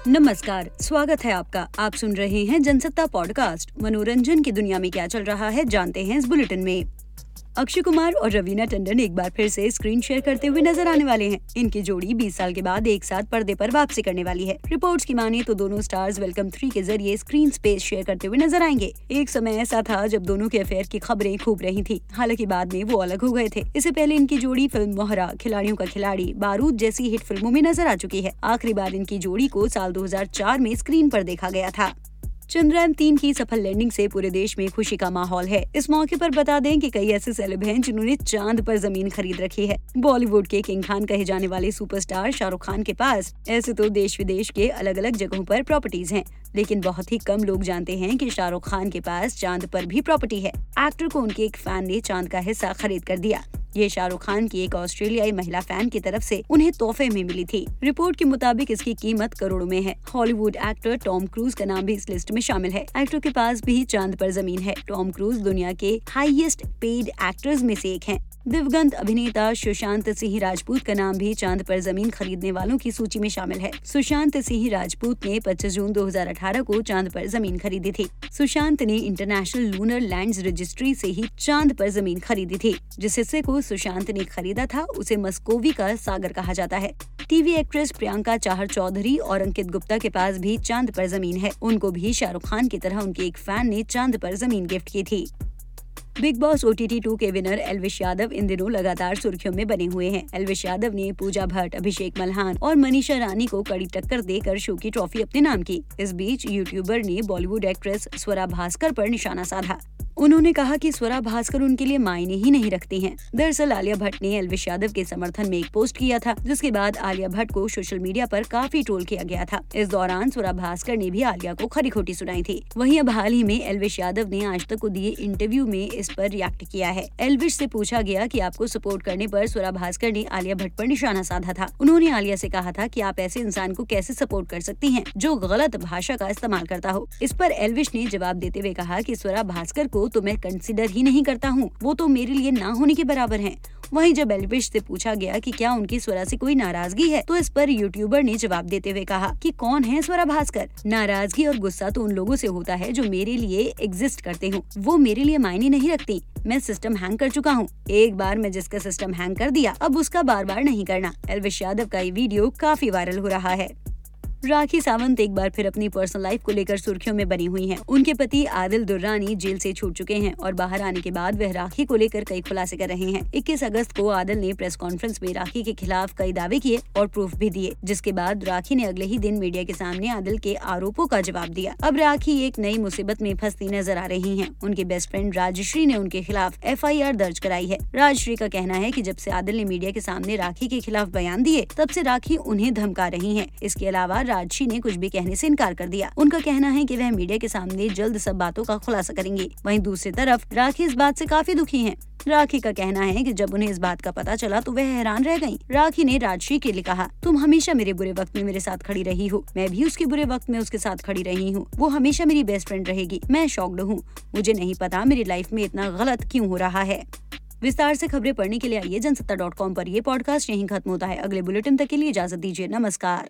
नमस्कार, स्वागत है आपका। आप सुन रहे हैं जनसत्ता पॉडकास्ट। मनोरंजन की दुनिया में क्या चल रहा है जानते हैं इस बुलेटिन में। अक्षय कुमार और रवीना टंडन एक बार फिर से स्क्रीन शेयर करते हुए नजर आने वाले हैं। इनकी जोड़ी 20 साल के बाद एक साथ पर्दे पर वापसी करने वाली है। रिपोर्ट्स की माने तो दोनों स्टार्स वेलकम 3 के जरिए स्क्रीन स्पेस शेयर करते हुए नजर आएंगे। एक समय ऐसा था जब दोनों के अफेयर की खबरें खूब रही थी, हालांकि बाद में वो अलग हो गए थे। इससे पहले इनकी जोड़ी फिल्म मोहरा, खिलाड़ियों का खिलाड़ी, बारूद जैसी हिट फिल्मों में नजर आ चुकी है। आखिरी बार इनकी जोड़ी को साल 2004 में स्क्रीन पर देखा गया था। चंद्रयान-3 की सफल लैंडिंग से पूरे देश में खुशी का माहौल है। इस मौके पर बता दें कि कई ऐसे सेलेब हैं जिन्होंने चांद पर जमीन खरीद रखी है। बॉलीवुड के किंग खान कहे जाने वाले सुपरस्टार शाहरुख खान के पास ऐसे तो देश विदेश के अलग अलग जगहों पर प्रॉपर्टीज हैं, लेकिन बहुत ही कम लोग जानते हैं कि शाहरुख खान के पास चांद पर भी प्रॉपर्टी है। एक्टर को उनके एक फैन ने चांद का हिस्सा खरीद कर दिया। ये शाहरुख खान की एक ऑस्ट्रेलियाई महिला फैन की तरफ से उन्हें तोहफे में मिली थी। रिपोर्ट के मुताबिक इसकी कीमत करोड़ों में है। हॉलीवुड एक्टर टॉम क्रूज का नाम भी इस लिस्ट में शामिल है। एक्टर के पास भी चांद पर जमीन है। टॉम क्रूज दुनिया के हाईएस्ट पेड एक्टर्स में से एक हैं। दिवंगत अभिनेता सुशांत सिंह राजपूत का नाम भी चांद पर जमीन खरीदने वालों की सूची में शामिल है। सुशांत सिंह राजपूत ने 25 जून 2018 को चांद पर जमीन खरीदी थी। सुशांत ने इंटरनेशनल लूनर लैंड्स रजिस्ट्री से ही चांद पर जमीन खरीदी थी। जिस हिस्से को सुशांत ने खरीदा था उसे मस्कोवी का सागर कहा जाता है। टीवी एक्ट्रेस प्रियंका चाहर चौधरी और अंकित गुप्ता के पास भी चांद पर जमीन है। उनको भी शाहरुख खान की तरह उनके एक फैन ने चांद पर जमीन गिफ्ट की थी। बिग बॉस OTT 2 के विनर एल्विश यादव इन दिनों लगातार सुर्खियों में बने हुए हैं। एल्विश यादव ने पूजा भट्ट, अभिषेक मल्हान और मनीषा रानी को कड़ी टक्कर देकर शो की ट्रॉफी अपने नाम की। इस बीच यूट्यूबर ने बॉलीवुड एक्ट्रेस स्वरा भास्कर पर निशाना साधा। उन्होंने कहा कि स्वरा भास्कर उनके लिए मायने ही नहीं रखती हैं। दरअसल आलिया भट्ट ने एल्विश यादव के समर्थन में एक पोस्ट किया था, जिसके बाद आलिया भट्ट को सोशल मीडिया पर काफी ट्रोल किया गया था। इस दौरान स्वरा भास्कर ने भी आलिया को खरी खोटी सुनाई थी। वहीं अब हाल ही में एल्विश यादव ने आज तक को दिए इंटरव्यू में इस पर रिएक्ट किया है। एल्विश से पूछा गया कि आपको सपोर्ट करने पर स्वरा भास्कर ने आलिया भट्ट पर निशाना साधा था। उन्होंने आलिया से कहा था कि आप ऐसे इंसान को कैसे सपोर्ट कर सकती हैं जो गलत भाषा का इस्तेमाल करता हो। इस पर एल्विश ने जवाब देते हुए कहा कि स्वरा भास्कर को तो मैं कंसीडर ही नहीं करता हूँ, वो तो मेरे लिए ना होने के बराबर हैं। वहीं जब एल्विश से पूछा गया कि क्या उनकी स्वरा से कोई नाराजगी है, तो इस पर यूट्यूबर ने जवाब देते हुए कहा कि कौन है स्वरा भास्कर। नाराजगी और गुस्सा तो उन लोगों से होता है जो मेरे लिए एग्जिस्ट करते हो, वो मेरे लिए मायने नहीं रखती। मैं सिस्टम हैंग कर चुका हूँ। एक बार मैं जिसका सिस्टम हैंग कर दिया, अब उसका बार बार नहीं करना। एल्विश यादव का ये वीडियो काफी वायरल हो रहा है। राखी सावंत एक बार फिर अपनी पर्सनल लाइफ को लेकर सुर्खियों में बनी हुई हैं। उनके पति आदिल दुर्रानी जेल से छूट चुके हैं और बाहर आने के बाद वह राखी को लेकर कई खुलासे कर रहे हैं। 21 अगस्त को आदिल ने प्रेस कॉन्फ्रेंस में राखी के खिलाफ कई दावे किए और प्रूफ भी दिए, जिसके बाद राखी ने अगले ही दिन मीडिया के सामने आदिल के आरोपों का जवाब दिया। अब राखी एक नई मुसीबत में फंसती नजर आ रही है। उनके बेस्ट फ्रेंड राजश्री ने उनके खिलाफ FIR दर्ज कराई है। राजश्री का कहना है कि जब से आदिल ने मीडिया के सामने राखी के खिलाफ बयान दिए, तब से राखी उन्हें धमका रही है। इसके अलावा राजश्री ने कुछ भी कहने से इनकार कर दिया। उनका कहना है कि वह मीडिया के सामने जल्द सब बातों का खुलासा करेंगी। वहीं दूसरी तरफ राखी इस बात से काफी दुखी हैं। राखी का कहना है कि जब उन्हें इस बात का पता चला तो वह हैरान रह गईं। राखी ने राजश्री के लिए कहा, तुम हमेशा मेरे बुरे वक्त में मेरे साथ खड़ी रही हो, मैं भी उसके बुरे वक्त में उसके साथ खड़ी रही हूँ। वो हमेशा मेरी बेस्ट फ्रेंड रहेगी। मैं शॉक्ड हूँ। मुझे नहीं पता मेरी लाइफ में इतना गलत क्यों हो रहा है। विस्तार से खबरें पढ़ने के लिए आइए जनसत्ता.com पर। ये पॉडकास्ट यहीं खत्म होता है। अगले बुलेटिन तक के लिए इजाजत दीजिए। नमस्कार।